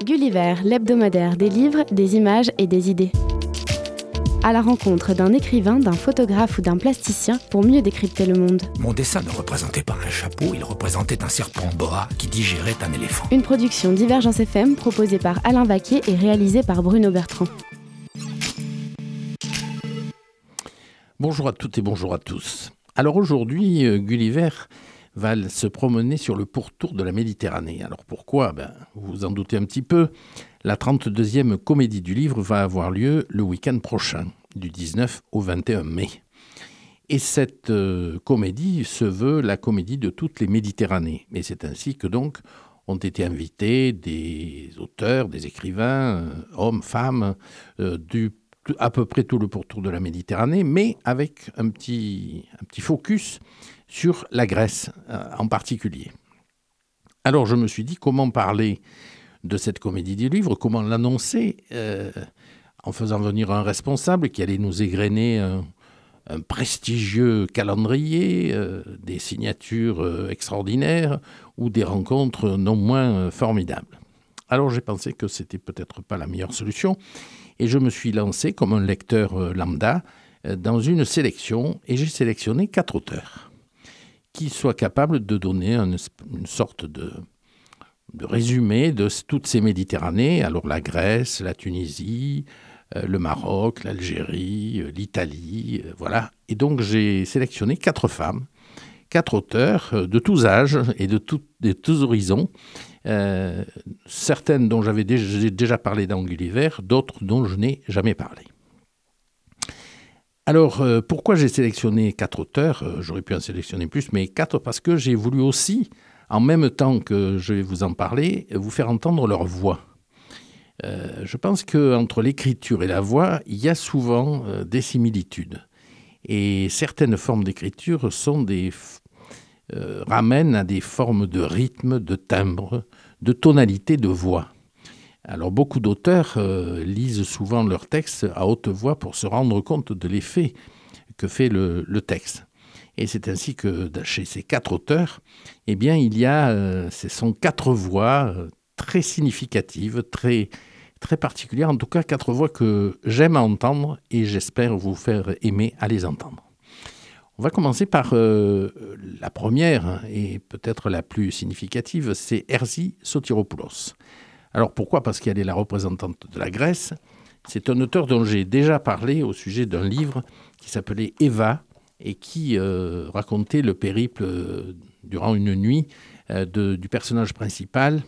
Gulliver, l'hebdomadaire des livres, des images et des idées. À la rencontre d'un écrivain, d'un photographe ou d'un plasticien pour mieux décrypter le monde. Mon dessin ne représentait pas un chapeau, il représentait un serpent boa qui digérait un éléphant. Une production Divergence FM proposée par Alain Vaquet et réalisée par Bruno Bertrand. Bonjour à toutes et bonjour à tous. Alors aujourd'hui, Gulliver va se promener sur le pourtour de la Méditerranée. Alors pourquoi ? Vous vous en doutez un petit peu. La 32e comédie du livre va avoir lieu le week-end prochain, du 19 au 21 mai. Et cette comédie se veut la comédie de toutes les Méditerranées. Et c'est ainsi que donc ont été invités des auteurs, des écrivains, hommes, femmes, à peu près tout le pourtour de la Méditerranée, mais avec un petit focus sur la Grèce en particulier. Alors je me suis dit comment parler de cette comédie du livre, comment l'annoncer en faisant venir un responsable qui allait nous égrener un prestigieux calendrier, des signatures extraordinaires ou des rencontres non moins formidables. Alors j'ai pensé que c'était peut-être pas la meilleure solution et je me suis lancé comme un lecteur lambda dans une sélection et j'ai sélectionné 4 auteurs qui soient capables de donner une sorte de résumé de toutes ces Méditerranées, alors la Grèce, la Tunisie, le Maroc, l'Algérie, l'Italie, voilà. Et donc j'ai sélectionné 4 femmes, 4 auteurs de tous âges et de tous horizons, certaines dont j'ai déjà parlé dans Gulliver, d'autres dont je n'ai jamais parlé. Alors, pourquoi j'ai sélectionné 4 auteurs ? J'aurais pu en sélectionner plus, mais 4 parce que j'ai voulu aussi, en même temps que je vais vous en parler, vous faire entendre leur voix. Je pense qu'entre l'écriture et la voix, il y a souvent des similitudes. Et certaines formes d'écriture ramènent à des formes de rythme, de timbre, de tonalité de voix. Alors beaucoup d'auteurs lisent souvent leurs textes à haute voix pour se rendre compte de l'effet que fait le texte. Et c'est ainsi que chez ces 4 auteurs, eh bien, ce sont 4 voix très significatives, très, très particulières, en tout cas 4 voix que j'aime à entendre et j'espère vous faire aimer à les entendre. On va commencer par la première et peut-être la plus significative, c'est Erzsi Sotiropoulos. Alors pourquoi ? Parce qu'elle est la représentante de la Grèce. C'est un auteur dont j'ai déjà parlé au sujet d'un livre qui s'appelait Eva et qui racontait le périple durant une nuit du personnage principal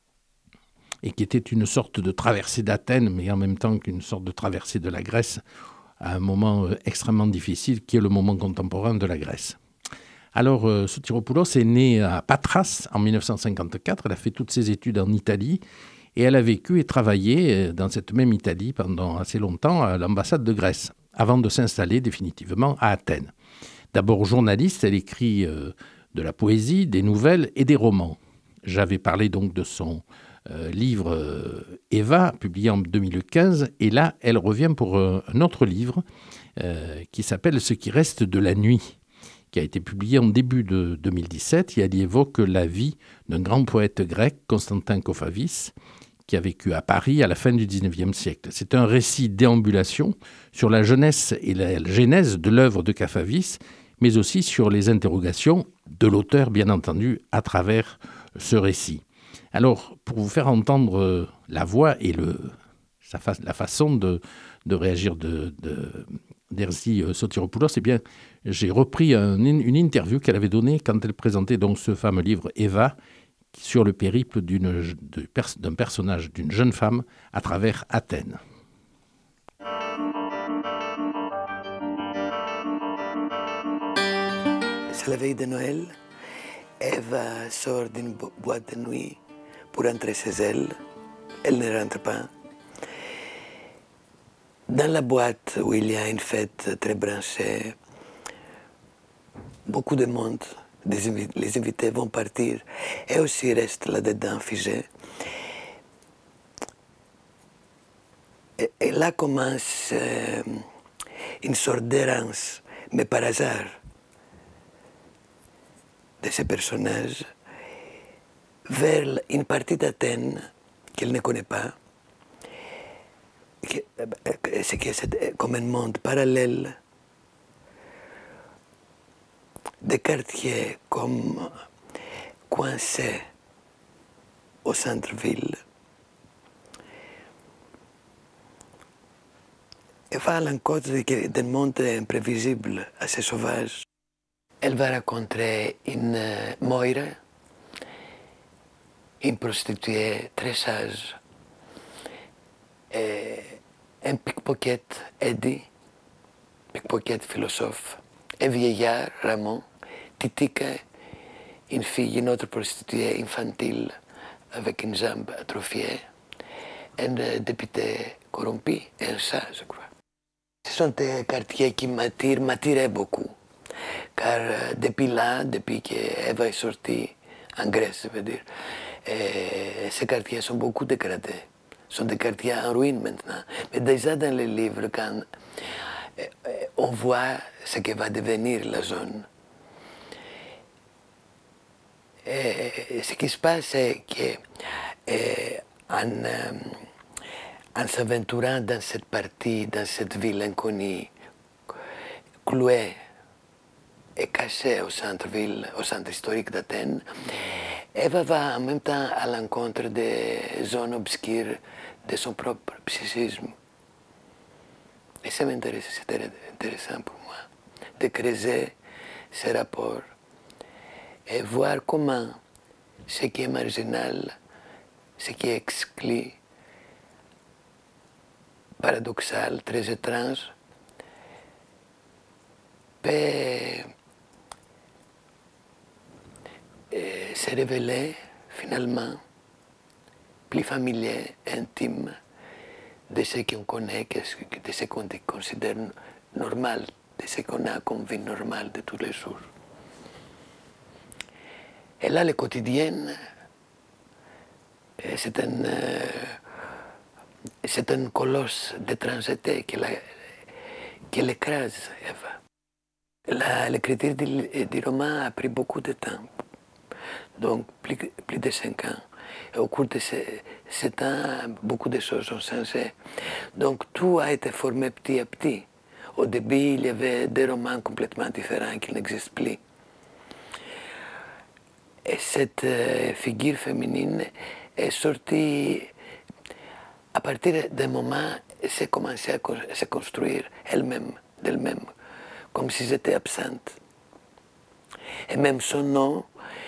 et qui était une sorte de traversée d'Athènes, mais en même temps qu'une sorte de traversée de la Grèce à un moment extrêmement difficile qui est le moment contemporain de la Grèce. Alors, Sotiropoulos est née à Patras en 1954. Elle a fait toutes ses études en Italie et elle a vécu et travaillé dans cette même Italie pendant assez longtemps à l'ambassade de Grèce, avant de s'installer définitivement à Athènes. D'abord journaliste, elle écrit de la poésie, des nouvelles et des romans. J'avais parlé donc de son livre Eva, publié en 2015, et là, elle revient pour un autre livre qui s'appelle « Ce qui reste de la nuit », qui a été publié en début de 2017, et elle y évoque la vie d'un grand poète grec, Constantin Kofavis, qui a vécu à Paris à la fin du XIXe siècle. C'est un récit déambulation sur la jeunesse et la genèse de l'œuvre de Kofavis, mais aussi sur les interrogations de l'auteur, bien entendu, à travers ce récit. Alors, pour vous faire entendre la voix et la façon de réagir d'Erzsi Sotiropoulos, eh bien, j'ai repris une interview qu'elle avait donnée quand elle présentait donc ce fameux livre Eva sur le périple d'un personnage, d'une jeune femme à travers Athènes. C'est la veille de Noël. Eva sort d'une boîte de nuit pour rentrer chez elle. Elle ne rentre pas. Dans la boîte où il y a une fête très branchée, beaucoup de monde, les invités vont partir et aussi restent là-dedans figés. Et là commence une sorte d'errance, mais par hasard, de ces personnages vers une partie d'Athènes qu'elle ne connaît pas, c'est que c'est comme un monde parallèle, des quartiers comme coincés au centre-ville. Elle va à l'encontre d'un monde imprévisible, assez sauvage. Elle va rencontrer une Moira, une prostituée très sage, et un pickpocket, Eddie, pickpocket philosophe, un vieillard, Ramon, Titika, une autre prostituée infantile avec une jambe atrophiée, un député corrompu et un chat, je crois. Ce sont des quartiers qui m'attiraient beaucoup, car depuis qu'Eva est sortie en Grèce, je veux dire, ces quartiers sont beaucoup dégradés. Sont des quartiers en ruine maintenant. Mais déjà dans les livres, quand on voit ce que va devenir la zone, et ce qui se passe, c'est qu'en s'aventurant dans cette partie, dans cette ville inconnue, clouée et cachée au centre-ville, au centre historique d'Athènes, Eva va en même temps à l'encontre des zones obscures de son propre psychisme. Et ça m'intéresse, c'était intéressant pour moi, de creuser ces rapports et voir comment ce qui est marginal, ce qui est exclu, paradoxal, très étrange, peut se révéler finalement plus familier, intime de ce qu'on connaît, de ce qu'on considère normal, de ce qu'on a comme vie normale de tous les jours. Et là, le quotidien, c'est un colosse d'étrangeté qui l'écrase, Eva. L'écriture du roman a pris beaucoup de temps, donc plus de 5 ans. Et au cours de ces temps, beaucoup de choses ont changé. Donc tout a été formé petit à petit. Au début, il y avait des romans complètement différents qui n'existent plus. Et cette figure féminine est sortie à partir d'un moment où elle s'est commencée à se construire elle-même, d'elle-même, comme si j'étais absente. Et même son nom,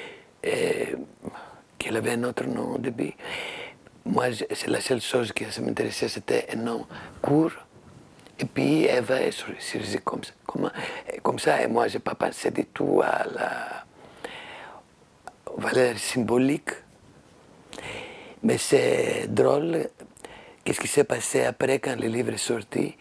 qu'elle avait un autre nom au début, moi, c'est la seule chose qui m'intéressait, c'était un nom court. Et puis Eva est sortie comme ça. Et moi, je n'ai pas pensé du tout à la valeur symbolique. Mais c'est drôle, qu'est-ce qui s'est passé après quand le livre est sorti.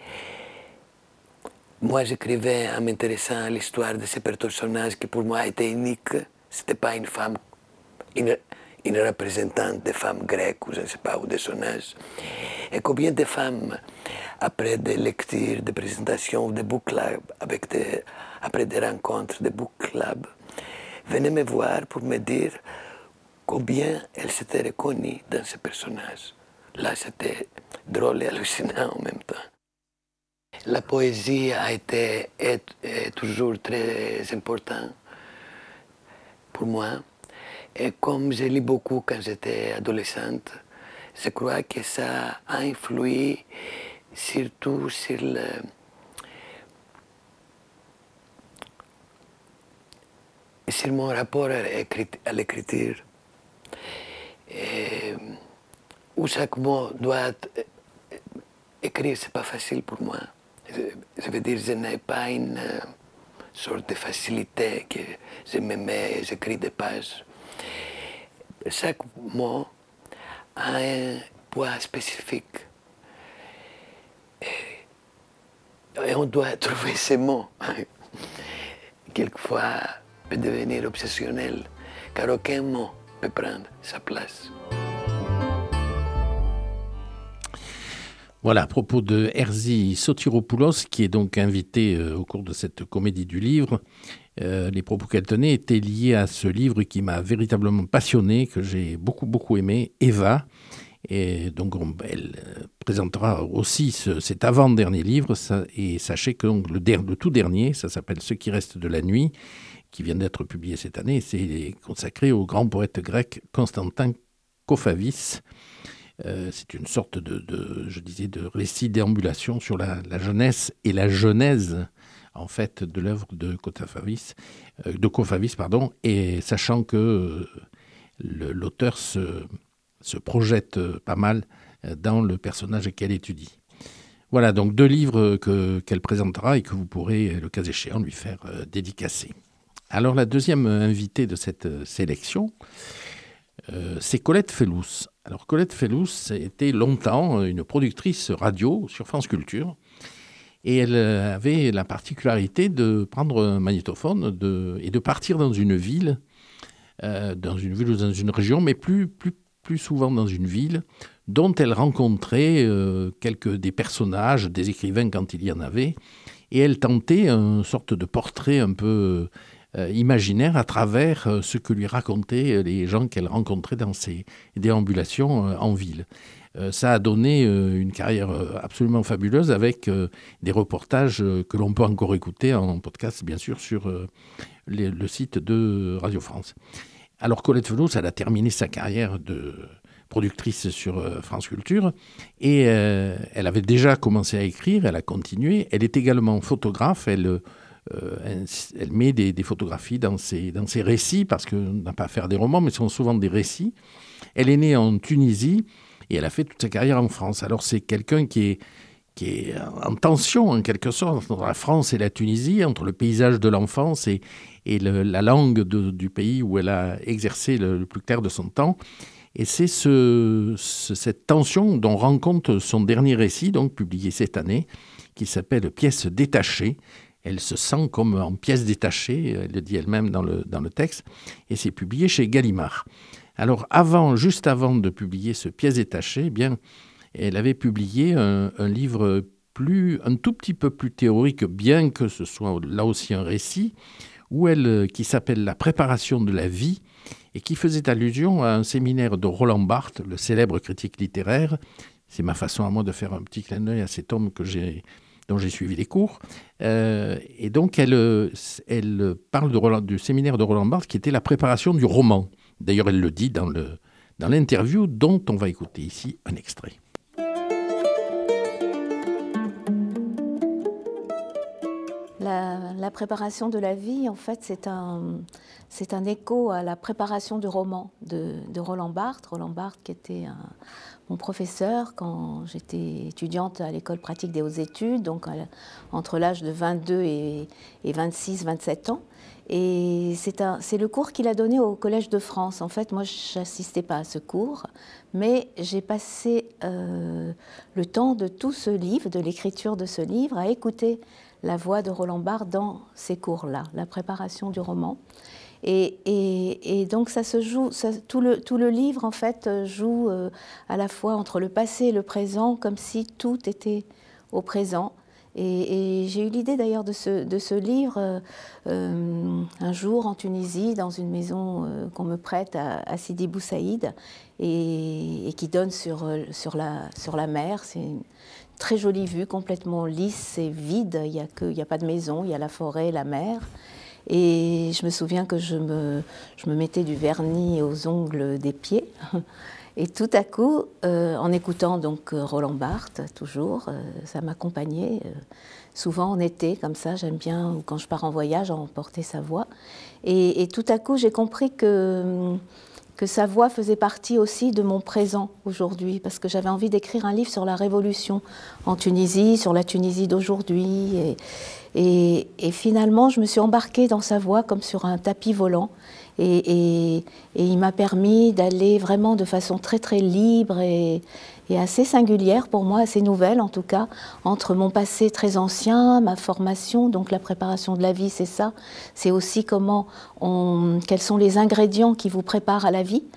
Moi, j'écrivais en m'intéressant à l'histoire de ce personnage qui pour moi était unique. Ce n'était pas une femme, une représentante des femmes grecques ou je ne sais pas, ou de son âge. Et combien de femmes, après des lectures, des présentations, des book clubs, après des rencontres de book clubs, venaient me voir pour me dire combien elles s'étaient reconnues dans ce personnage. Là, c'était drôle et hallucinant en même temps. La poésie a été toujours très importante pour moi. Et comme je lis beaucoup quand j'étais adolescente, je crois que ça a influé surtout sur mon rapport à l'écriture, où chaque mot doit être écrit, c'est pas facile pour moi. Je veux dire, je n'ai pas une sorte de facilité que je me mets et j'écris des pages. Chaque mot a un poids spécifique. Et on doit trouver ces mots. Quelquefois, peut devenir obsessionnel, car aucun mot peut prendre sa place. Voilà, à propos de Erzsi Sotiropoulos, qui est donc invité au cours de cette comédie du livre, les propos qu'elle tenait étaient liés à ce livre qui m'a véritablement passionné, que j'ai beaucoup, beaucoup aimé, Eva. Et donc, elle présentera aussi cet avant-dernier livre. Et sachez que donc, le tout dernier, ça s'appelle « Ce qui reste de la nuit », qui vient d'être publié cette année. C'est consacré au grand poète grec Constantin Kofavis. C'est une sorte de récit déambulation sur la jeunesse et la genèse, en fait, de l'œuvre de Kofavis, et sachant que l'auteur se projette pas mal dans le personnage qu'elle étudie. Voilà, donc 2 livres qu'elle présentera et que vous pourrez, le cas échéant, lui faire dédicacer. Alors, la deuxième invitée de cette sélection, c'est Colette Fellous. Alors, Colette Fellous était longtemps une productrice radio sur France Culture. Et elle avait la particularité de prendre un magnétophone et de partir dans une ville ou dans une région, mais plus souvent dans une ville, dont elle rencontrait des personnages, des écrivains quand il y en avait. Et elle tentait une sorte de portrait un peu imaginaire à travers ce que lui racontaient les gens qu'elle rencontrait dans ses déambulations en ville. Ça a donné une carrière absolument fabuleuse avec des reportages que l'on peut encore écouter en podcast, bien sûr, sur le site de Radio France. Alors Colette Fellous, elle a terminé sa carrière de productrice sur France Culture et elle avait déjà commencé à écrire, elle a continué. Elle est également photographe, elle met des photographies dans ses récits, parce qu'on n'a pas à faire des romans, mais ce sont souvent des récits. Elle est née en Tunisie et elle a fait toute sa carrière en France. Alors c'est quelqu'un qui est en tension, en quelque sorte, entre la France et la Tunisie, entre le paysage de l'enfance et la langue du pays où elle a exercé le plus clair de son temps. Et c'est cette tension dont rend compte son dernier récit, donc publié cette année, qui s'appelle « Pièces détachées ». Elle se sent comme en pièces détachées, elle le dit elle-même dans le texte, et c'est publié chez Gallimard. Alors, juste avant de publier ce Pièces détachées, eh bien, elle avait publié un livre un tout petit peu plus théorique, bien que ce soit là aussi un récit, qui s'appelle « La préparation de la vie », et qui faisait allusion à un séminaire de Roland Barthes, le célèbre critique littéraire. C'est ma façon à moi de faire un petit clin d'œil à cet homme dont j'ai suivi les cours. Et donc, elle parle du séminaire de Roland Barthes, qui était la préparation du roman. D'ailleurs, elle le dit dans l'interview dont on va écouter ici un extrait. La préparation de la vie, en fait, c'est un écho à la préparation du roman de Roland Barthes. Roland Barthes qui était mon professeur quand j'étais étudiante à l'école pratique des hautes études, donc entre l'âge de 22 et 26, 27 ans. Et c'est le cours qu'il a donné au Collège de France. En fait, moi, je n'assistais pas à ce cours, mais j'ai passé le temps de tout ce livre, de l'écriture de ce livre, à écouter la voix de Roland Barthes dans ces cours-là, la préparation du roman. Et donc ça se joue, tout le livre en fait joue à la fois entre le passé et le présent, comme si tout était au présent. Et j'ai eu l'idée d'ailleurs de ce livre un jour en Tunisie, dans une maison qu'on me prête à Sidi Bou Saïd, et qui donne sur la mer. C'est une très jolie vue, complètement lisse et vide. Il y a pas de maison, il y a la forêt, la mer. Et je me souviens que je me mettais du vernis aux ongles des pieds. Et tout à coup, en écoutant donc Roland Barthes, toujours, ça m'accompagnait. Souvent en été, comme ça, j'aime bien, ou quand je pars en voyage, emporter sa voix. Et tout à coup, j'ai compris que sa voix faisait partie aussi de mon présent aujourd'hui, parce que j'avais envie d'écrire un livre sur la Révolution en Tunisie, sur la Tunisie d'aujourd'hui. Et finalement, je me suis embarquée dans sa voix comme sur un tapis volant. Et il m'a permis d'aller vraiment de façon très très libre et assez singulière pour moi, assez nouvelle en tout cas, entre mon passé très ancien, ma formation, donc la préparation de la vie, c'est ça. C'est aussi quels sont les ingrédients qui vous préparent à la vie.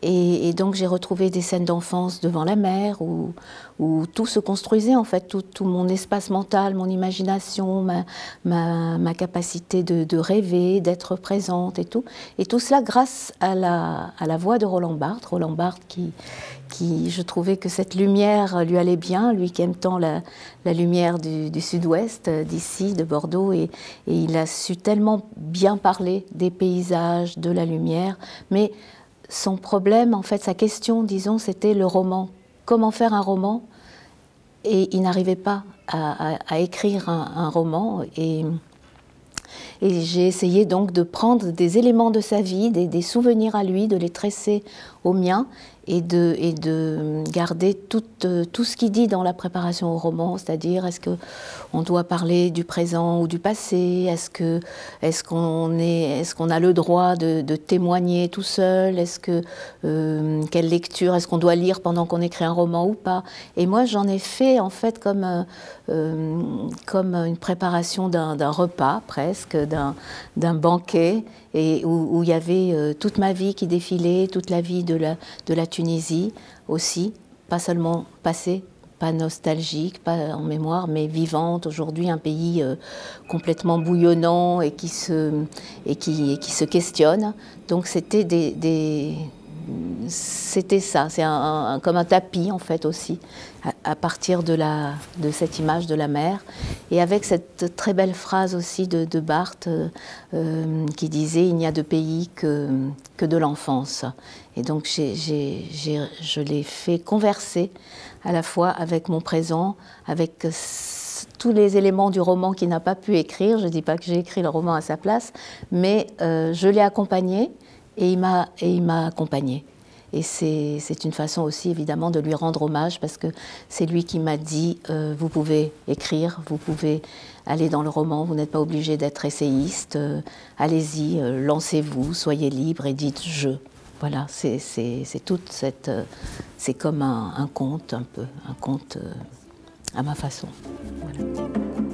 Et donc j'ai retrouvé des scènes d'enfance devant la mer où tout se construisait en fait, tout mon espace mental, mon imagination, ma capacité de rêver, d'être présente et tout. Et tout cela grâce à la voix de Roland Barthes. Roland Barthes qui je trouvais que cette lumière lui allait bien, lui qui aime tant la lumière du sud-ouest, d'ici, de Bordeaux, et il a su tellement bien parler des paysages, de la lumière, mais son problème, en fait, sa question, disons, c'était le roman. Comment faire un roman? Et il n'arrivait pas à écrire un roman, et j'ai essayé donc de prendre des éléments de sa vie, des souvenirs à lui, de les tresser aux miens, et de garder tout ce qu'il dit dans la préparation au roman, c'est-à-dire est-ce qu'on doit parler du présent ou du passé, est-ce qu'on a le droit de témoigner tout seul, quelle lecture, est-ce qu'on doit lire pendant qu'on écrit un roman ou pas. Et moi j'en ai fait en fait comme une préparation d'un repas presque, d'un banquet, et où il y avait toute ma vie qui défilait, toute la vie de la Tunisie aussi, pas seulement passée, pas nostalgique, pas en mémoire, mais vivante aujourd'hui, un pays complètement bouillonnant et qui se questionne. Donc c'était c'était ça, c'est comme un tapis en fait aussi, à partir de cette image de la mer, et avec cette très belle phrase aussi de Barthes qui disait « Il n'y a de pays que de l'enfance ». Et donc je l'ai fait converser à la fois avec mon présent, avec tous les éléments du roman qu'il n'a pas pu écrire. Je ne dis pas que j'ai écrit le roman à sa place, mais je l'ai accompagné et il m'a accompagné. Et c'est une façon aussi évidemment de lui rendre hommage, parce que c'est lui qui m'a dit vous pouvez écrire, vous pouvez aller dans le roman, vous n'êtes pas obligé d'être essayiste, allez-y, lancez-vous, soyez libre et dites je. Voilà, c'est toute cette... c'est comme un conte, un peu, un conte à ma façon. Voilà.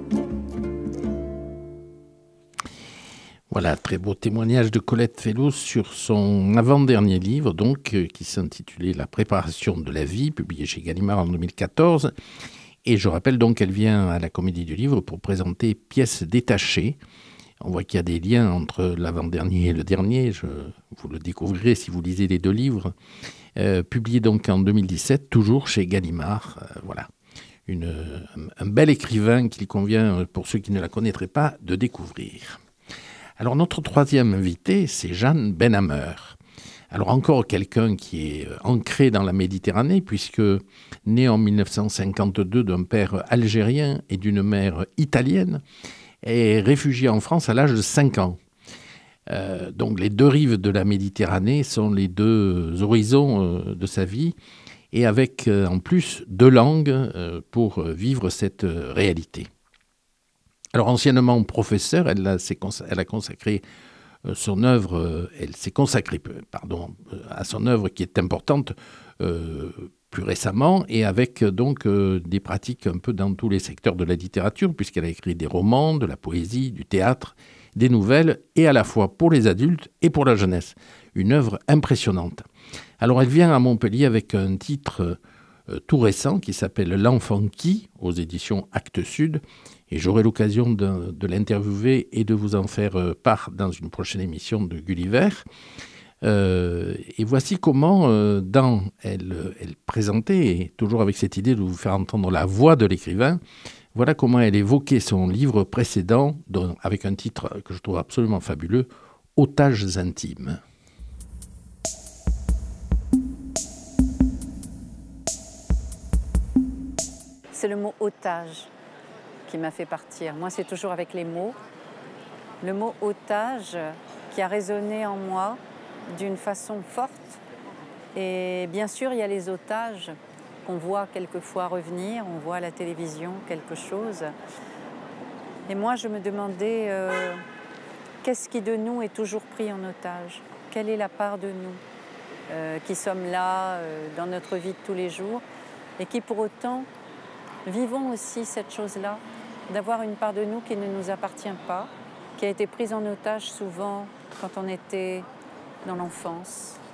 Voilà, très beau témoignage de Colette Fellows sur son avant-dernier livre, donc, qui s'intitulait « La préparation de la vie », publié chez Gallimard en 2014. Et je rappelle donc qu'elle vient à la Comédie du Livre pour présenter Pièces détachées. On voit qu'il y a des liens entre l'avant-dernier et le dernier. Vous le découvrirez si vous lisez les deux livres. Publié donc en 2017, toujours chez Gallimard. Voilà, un bel écrivain qu'il convient, pour ceux qui ne la connaîtraient pas, de découvrir. Alors notre troisième invité, c'est Jeanne Benhamer. Alors encore quelqu'un qui est ancré dans la Méditerranée, puisque né en 1952 d'un père algérien et d'une mère italienne, est réfugié en France à l'âge de 5 ans. Donc les deux rives de la Méditerranée sont les deux horizons de sa vie, et avec en plus 2 langues pour vivre cette réalité. Alors anciennement professeure, elle a consacré son œuvre, elle s'est consacrée à son œuvre qui est importante plus récemment, et avec donc des pratiques un peu dans tous les secteurs de la littérature, puisqu'elle a écrit des romans, de la poésie, du théâtre, des nouvelles, et à la fois pour les adultes et pour la jeunesse. Une œuvre impressionnante. Alors elle vient à Montpellier avec un titre tout récent qui s'appelle « L'enfant qui » aux éditions Actes Sud, et j'aurai l'occasion de l'interviewer et de vous en faire part dans une prochaine émission de Gulliver. Et voici comment elle présentait, et toujours avec cette idée de vous faire entendre la voix de l'écrivain, voilà comment elle évoquait son livre précédent, avec un titre que je trouve absolument fabuleux, « Otages intimes ». C'est le mot « otage » qui m'a fait partir. Moi, c'est toujours avec les mots. Le mot « otage » qui a résonné en moi d'une façon forte. Et bien sûr, il y a les otages qu'on voit quelquefois revenir. On voit à la télévision quelque chose. Et moi, je me demandais qu'est-ce qui de nous est toujours pris en otage? Quelle est la part de nous qui sommes là dans notre vie de tous les jours et qui pour autant vivons aussi cette chose-là, d'avoir une part de nous qui ne nous appartient pas, qui a été prise en otage souvent quand on était dans l'enfance,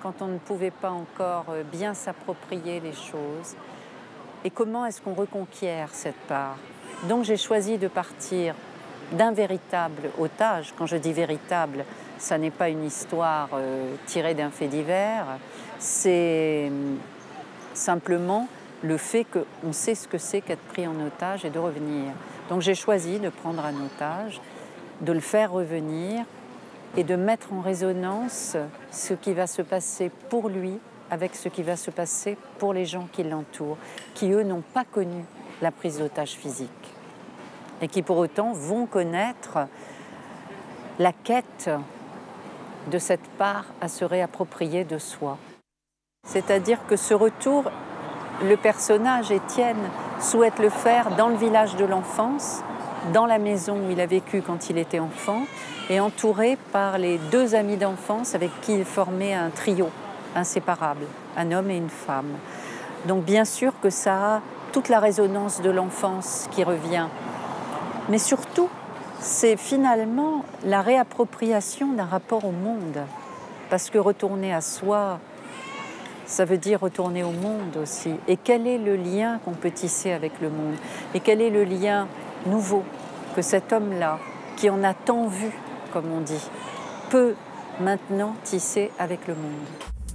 quand on ne pouvait pas encore bien s'approprier les choses. Et comment est-ce qu'on reconquiert cette part? Donc j'ai choisi de partir d'un véritable otage. Quand je dis véritable, ça n'est pas une histoire tirée d'un fait divers, c'est simplement le fait qu'on sait ce que c'est qu'être pris en otage et de revenir. Donc j'ai choisi de prendre un otage, de le faire revenir et de mettre en résonance ce qui va se passer pour lui avec ce qui va se passer pour les gens qui l'entourent, qui eux n'ont pas connu la prise d'otage physique et qui pour autant vont connaître la quête de cette part à se réapproprier de soi. C'est-à-dire que ce retour, le personnage Étienne souhaite le faire dans le village de l'enfance, dans la maison où il a vécu quand il était enfant, et entouré par les 2 amis d'enfance avec qui il formait un trio inséparable, un homme et une femme. Donc bien sûr que ça a toute la résonance de l'enfance qui revient, mais surtout, c'est finalement la réappropriation d'un rapport au monde, parce que retourner à soi, ça veut dire retourner au monde aussi. Et quel est le lien qu'on peut tisser avec le monde? Et quel est le lien nouveau que cet homme-là, qui en a tant vu, comme on dit, peut maintenant tisser avec le monde?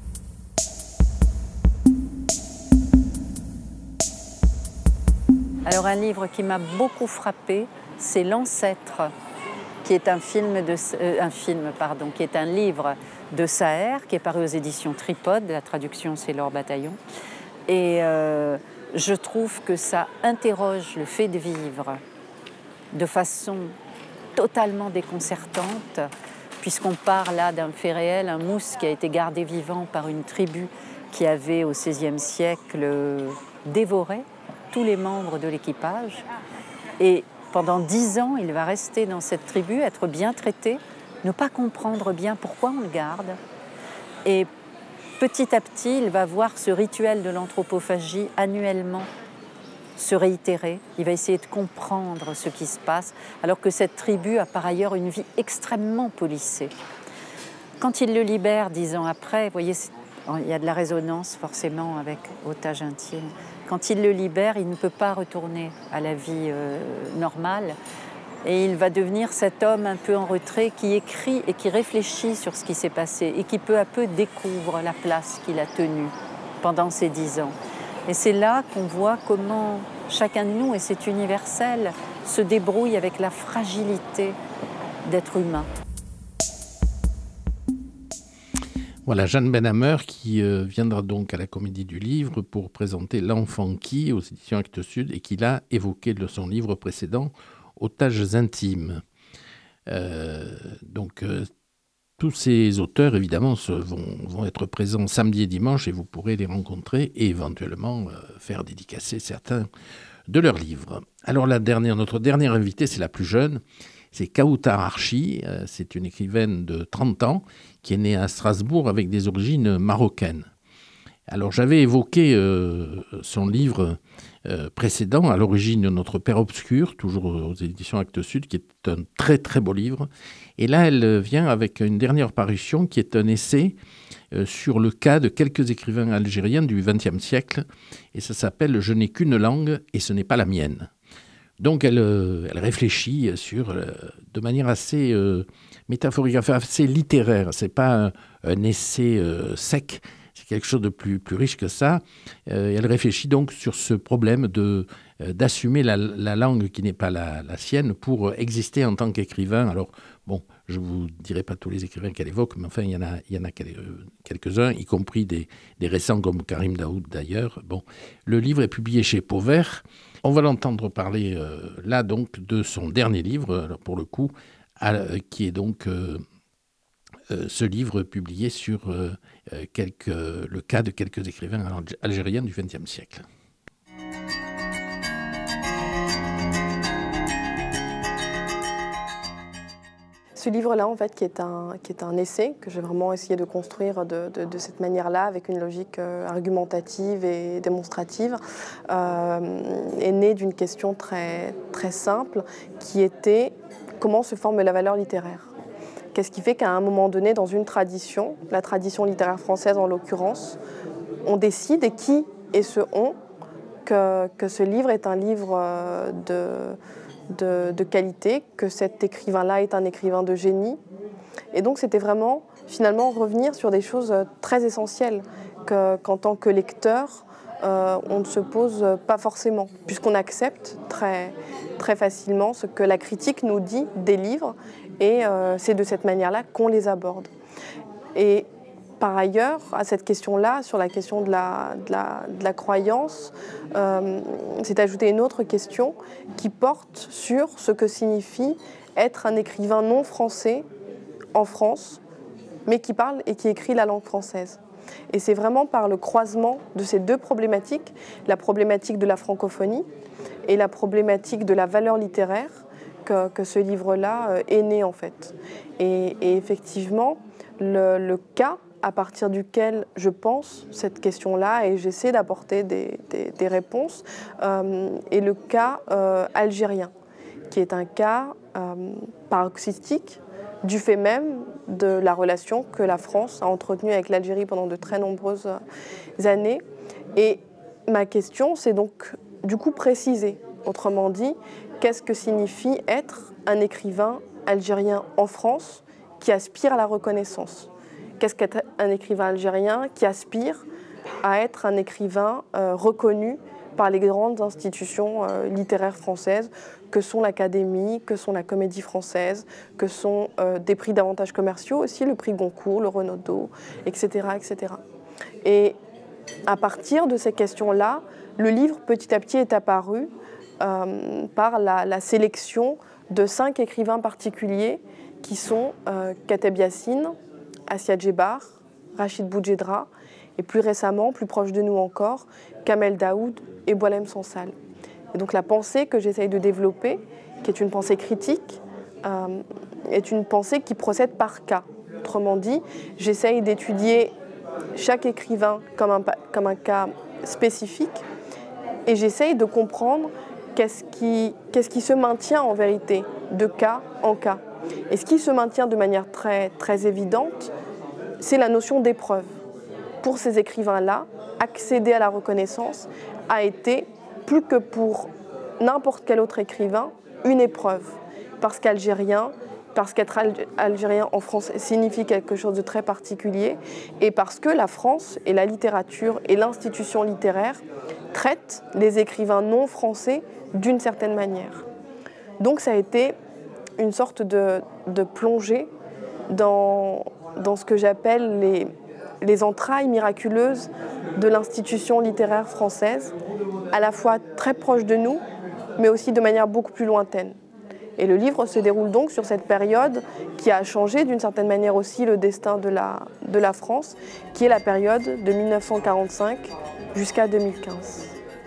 Alors un livre qui m'a beaucoup frappée, c'est L'Ancêtre, qui est qui est un livre de Saher, qui est paru aux éditions Tripode, la traduction c'est Laure Bataillon. Et je trouve que ça interroge le fait de vivre de façon totalement déconcertante, puisqu'on part là d'un fait réel, un mousse qui a été gardé vivant par une tribu qui avait au XVIe siècle dévoré tous les membres de l'équipage. Et pendant 10 ans, il va rester dans cette tribu, être bien traité, ne pas comprendre bien pourquoi on le garde. Et petit à petit, il va voir ce rituel de l'anthropophagie annuellement se réitérer. Il va essayer de comprendre ce qui se passe, alors que cette tribu a par ailleurs une vie extrêmement policée. Quand il le libère 10 ans après, vous voyez, il y a de la résonance forcément avec Otage intime. Quand il le libère, il ne peut pas retourner à la vie normale. Et il va devenir cet homme un peu en retrait qui écrit et qui réfléchit sur ce qui s'est passé et qui peu à peu découvre la place qu'il a tenue pendant ces 10 ans. Et c'est là qu'on voit comment chacun de nous, et c'est universel, se débrouille avec la fragilité d'être humain. Voilà, Jeanne Benhammer qui viendra donc à la Comédie du Livre pour présenter L'Enfant qui, aux éditions Actes Sud, et qui l'a évoqué de son livre précédent, Otages intimes. Tous ces auteurs, évidemment, vont être présents samedi et dimanche et vous pourrez les rencontrer et éventuellement faire dédicacer certains de leurs livres. Alors notre dernière invitée, c'est la plus jeune, c'est Kautar Archi. C'est une écrivaine de 30 ans qui est née à Strasbourg avec des origines marocaines. Alors j'avais évoqué son livre précédent, à l'origine de Notre Père Obscur, toujours aux éditions Actes Sud, qui est un très très beau livre. Et là, elle vient avec une dernière parution qui est un essai sur le cas de quelques écrivains algériens du XXe siècle. Et ça s'appelle « Je n'ai qu'une langue et ce n'est pas la mienne ». Donc elle réfléchit de manière assez métaphorique, enfin assez littéraire. C'est pas un essai sec. C'est quelque chose de plus riche que ça. Elle réfléchit donc sur ce problème d'assumer la langue qui n'est pas la sienne pour exister en tant qu'écrivain. Alors, bon, je ne vous dirai pas tous les écrivains qu'elle évoque, mais enfin, il y en a quelques-uns, y compris des récents comme Karim Daoud d'ailleurs. Bon, le livre est publié chez Pauvert. On va l'entendre parler là donc de son dernier livre, alors pour le coup, qui est donc... ce livre publié sur le cas de quelques écrivains algériens du XXe siècle. Ce livre-là, en fait, qui est un essai que j'ai vraiment essayé de construire de cette manière-là, avec une logique argumentative et démonstrative, est né d'une question très, très simple, qui était comment se forme la valeur littéraire ? Qu'est-ce qui fait qu'à un moment donné, dans une tradition, la tradition littéraire française en l'occurrence, on décide, et qui est ce on, que ce livre est un livre de qualité, que cet écrivain-là est un écrivain de génie. Et donc c'était vraiment, finalement, revenir sur des choses très essentielles qu'en tant que lecteur, on ne se pose pas forcément, puisqu'on accepte très, très facilement ce que la critique nous dit des livres, et c'est de cette manière-là qu'on les aborde. Et par ailleurs, à cette question-là, sur la question de la croyance, s'est ajoutée une autre question qui porte sur ce que signifie être un écrivain non français en France, mais qui parle et qui écrit la langue française. Et c'est vraiment par le croisement de ces deux problématiques, la problématique de la francophonie et la problématique de la valeur littéraire, que ce livre-là est né en fait. Et effectivement, le cas à partir duquel je pense cette question-là, et j'essaie d'apporter des réponses, est le cas algérien, qui est un cas paroxystique du fait même de la relation que la France a entretenue avec l'Algérie pendant de très nombreuses années. Et ma question, c'est donc du coup préciser, autrement dit, qu'est-ce que signifie être un écrivain algérien en France qui aspire à la reconnaissance ? Qu'est-ce qu'être un écrivain algérien qui aspire à être un écrivain reconnu par les grandes institutions littéraires françaises, que sont l'Académie, que sont la Comédie Française, que sont des prix davantage commerciaux aussi, le prix Goncourt, le Renaudot, etc., etc. Et à partir de ces questions-là, le livre petit à petit est apparu par la sélection de 5 écrivains particuliers qui sont Kateb Yassine, Assia Djebar, Rachid Boudjedra, et plus récemment, plus proche de nous encore, Kamel Daoud et Boualem Sansal. Et donc la pensée que j'essaye de développer, qui est une pensée critique, est une pensée qui procède par cas. Autrement dit, j'essaye d'étudier chaque écrivain comme un cas spécifique, et j'essaye de comprendre qu'est-ce qui se maintient en vérité de cas en cas. Et ce qui se maintient de manière très, très évidente, c'est la notion d'épreuve. Pour ces écrivains-là, accéder à la reconnaissance a été, plus que pour n'importe quel autre écrivain, une épreuve. Parce qu'être algérien en France signifie quelque chose de très particulier, et parce que la France et la littérature et l'institution littéraire traitent les écrivains non français d'une certaine manière. Donc ça a été une sorte de plongée dans ce que j'appelle les entrailles miraculeuses de l'institution littéraire française, à la fois très proche de nous, mais aussi de manière beaucoup plus lointaine. Et le livre se déroule donc sur cette période qui a changé d'une certaine manière aussi le destin de la France, qui est la période de 1945 jusqu'à 2015.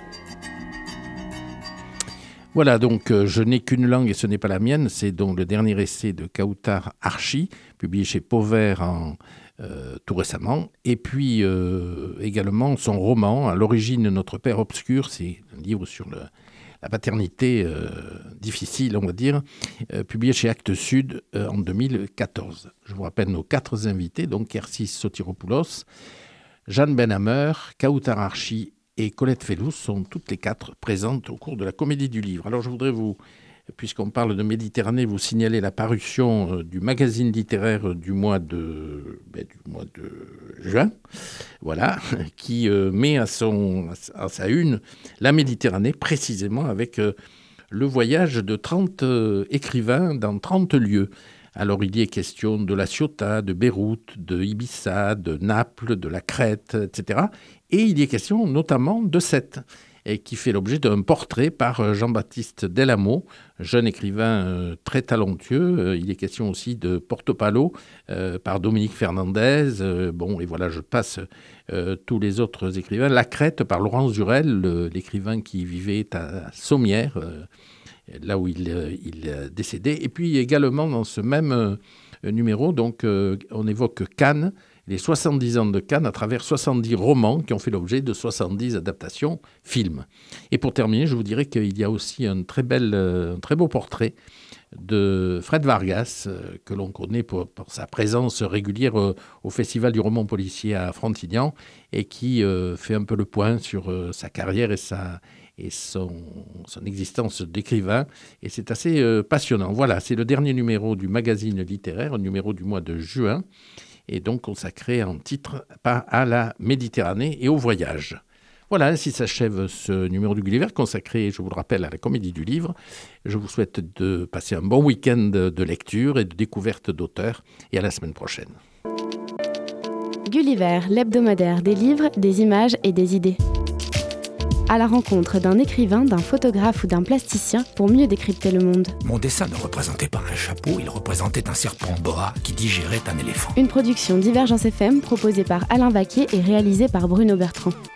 Voilà, donc Je n'ai qu'une langue et ce n'est pas la mienne, c'est donc le dernier essai de Kawthar Archi, publié chez Pauvert tout récemment, et puis également son roman, À l'origine de notre père obscur, c'est un livre sur la paternité difficile, on va dire, publié chez Actes Sud en 2014. Je vous rappelle nos 4 invités, donc Kersis Sotiropoulos, Jeanne Benhammer, Kawthar Archi et Colette Fellous sont toutes les 4 présentes au cours de la Comédie du Livre. Alors je voudrais vous, puisqu'on parle de Méditerranée, vous signaler la parution du magazine littéraire du mois de juin, voilà, qui met à sa une la Méditerranée, précisément avec le voyage de 30 écrivains dans 30 lieux. Alors il y est question de La Ciotat, de Beyrouth, de Ibiza, de Naples, de la Crète, etc. Et il y est question notamment de Sète, et qui fait l'objet d'un portrait par Jean-Baptiste Delamo, jeune écrivain très talentueux. Il est question aussi de Portopalo par Dominique Fernandez. Et voilà, je passe tous les autres écrivains. La Crète par Laurence Jurel, l'écrivain qui vivait à Sommières, là où il est décédé. Et puis également dans ce même numéro, donc, on évoque Cannes les 70 ans de Cannes à travers 70 romans qui ont fait l'objet de 70 adaptations films. Et pour terminer, je vous dirais qu'il y a aussi un très beau portrait de Fred Vargas, que l'on connaît pour sa présence régulière au Festival du roman policier à Frontignan, et qui fait un peu le point sur sa carrière et son existence d'écrivain. Et c'est assez passionnant. Voilà, c'est le dernier numéro du magazine littéraire, un numéro du mois de juin, et donc consacré en titre à la Méditerranée et au voyage. Voilà, ainsi s'achève ce numéro du Gulliver consacré, je vous le rappelle, à la Comédie du Livre. Je vous souhaite de passer un bon week-end de lecture et de découverte d'auteurs, et à la semaine prochaine. Gulliver, l'hebdomadaire des livres, des images et des idées. À la rencontre d'un écrivain, d'un photographe ou d'un plasticien pour mieux décrypter le monde. Mon dessin ne représentait pas un chapeau, il représentait un serpent boa qui digérait un éléphant. Une production Divergence FM proposée par Alain Vaquier et réalisée par Bruno Bertrand.